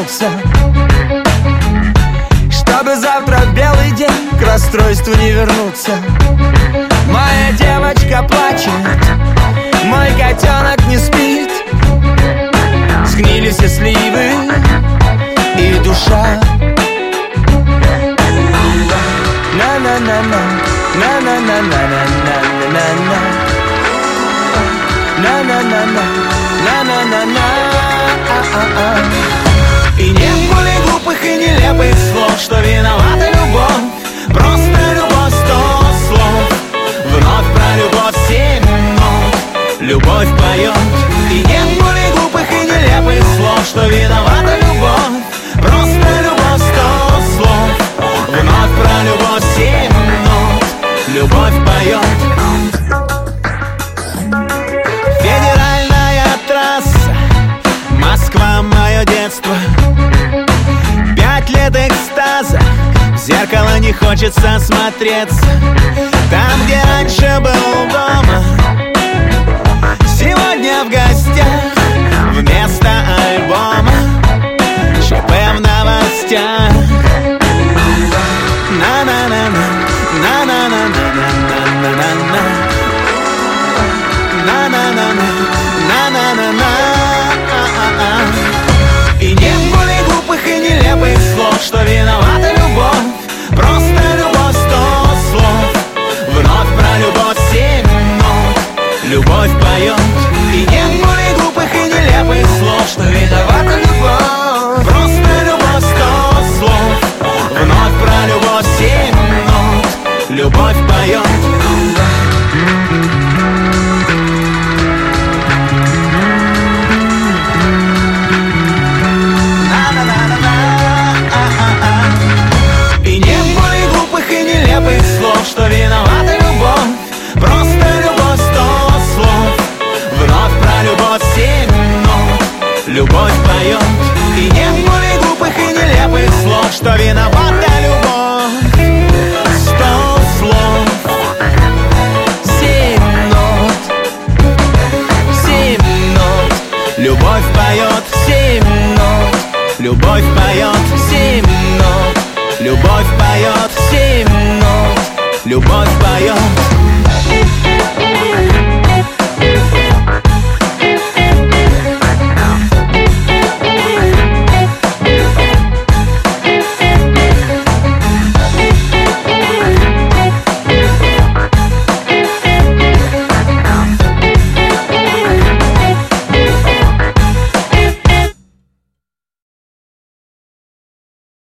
вернуться, чтобы завтра в белый день к расстройству не вернуться. Моя девочка плачет, мой котенок не спит, сгнили все сливы и душа. На-на-на-на, на-на-на-на-на-на-на-на, на-на-на-на, на-на-на-на. И нет более глупых и нелепых слов, что виновата любовь, просто любовь 100 слов. Вновь про любовь 7 нот, любовь поет. И нет более глупых и нелепых слов, что виновата любовь, просто любовь 100 слов. Вновь про любовь 7 нот, любовь поет. Федеральная трасса, Москва, мое детство. 5 лет экстаза, в зеркало не хочется смотреться. Там, где раньше был дома, сегодня в гостях. Вместо альбома ЧП в новостях. На-на-на-на, на-на-на-на-на-на-на-на, на-на-на-на, на-на-на-на. И нет более глупых и нелепых слов, что виновата любовь, просто любовь 100 слов. Вновь про любовь 7 нот, любовь поет. И нет более глупых и нелепых слов, что виновата любовь, просто любовь 100 слов. Вновь про любовь 7 нот, любовь поет. Слов, что виновата любовь, просто любовь 100 слов. Вновь про любовь 7 нот, любовь поет. И нет более глупых и нелепых слов, что виновата любовь, 100 слов. 7 нот, 7 нот, любовь поет. 7 нот, любовь поет. 7 нот, любовь поет. 7 нот, любовь поет.